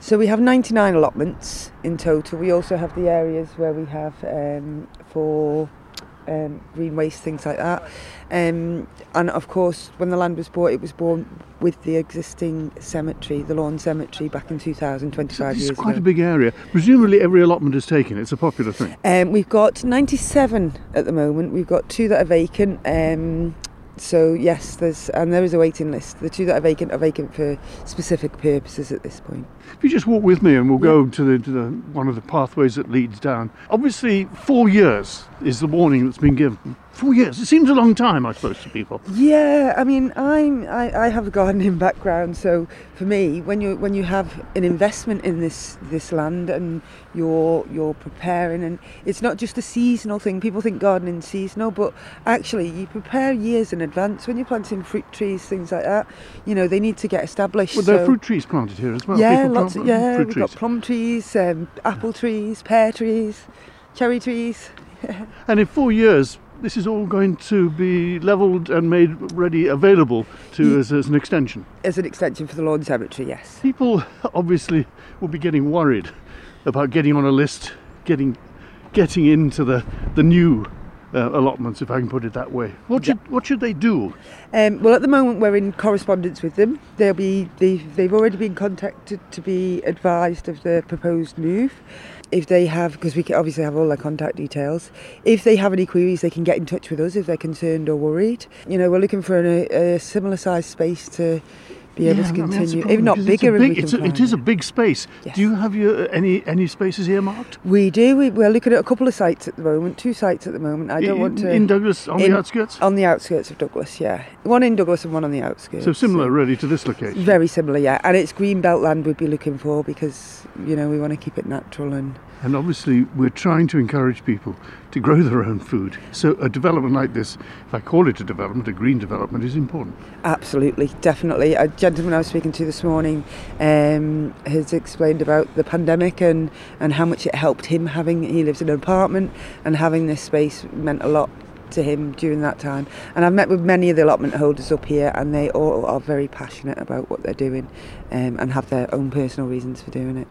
So we have 99 allotments in total. We also have the areas where we have for green waste, things like that. And of course, when the land was bought, it was bought with the existing cemetery, the Lawn Cemetery, back in 2025 years ago. It's quite a big area. Presumably every allotment is taken. It's a popular thing. We've got 97 at the moment. We've got 2 that are vacant. So yes, there is a waiting list. The 2 that are vacant for specific purposes at this point. If you just walk with me and we'll go to the one of the pathways that leads down. Obviously 4 years is the warning that's been given. 4 years, it seems a long time, I suppose, to people. Yeah, I mean, I have a gardening background, so for me, when you have an investment in this land and you're preparing, and it's not just a seasonal thing. People think gardening's seasonal, but actually you prepare years in advance when you're planting fruit trees, things like that. You know, they need to get established. Well, there are fruit trees planted here as well. Yeah, fruit we've trees. got plum trees, apple trees, pear trees, cherry trees. And in 4 years, this is all going to be levelled and made ready, available to as an extension. As an extension for the Lawn Cemetery, yes. People obviously will be getting worried about getting on a list, getting into the new allotments, if I can put it that way. What should they do? Well, at the moment we're in correspondence with them. They've already been contacted to be advised of the proposed move. If they have, because we can obviously have all their contact details, if they have any queries, they can get in touch with us if they're concerned or worried. You know, we're looking for a similar sized space to be able to continue, if not bigger. It is a big space. Yes. Do you have any spaces earmarked? We do. We're looking at a couple of sites at the moment, 2 sites at the moment. I don't want to... In Douglas, on the outskirts? On the outskirts of Douglas, yeah. One in Douglas and one on the outskirts. So similar, really, to this location? Very similar, yeah. And it's green belt land we'd be looking for because, you know, we want to keep it natural and... And obviously we're trying to encourage people to grow their own food. So a development like this, if I call it a development, a green development, is important. Absolutely, definitely. A gentleman I was speaking to this morning has explained about the pandemic and how much it helped him he lives in an apartment, and having this space meant a lot to him during that time. And I've met with many of the allotment holders up here, and they all are very passionate about what they're doing and have their own personal reasons for doing it.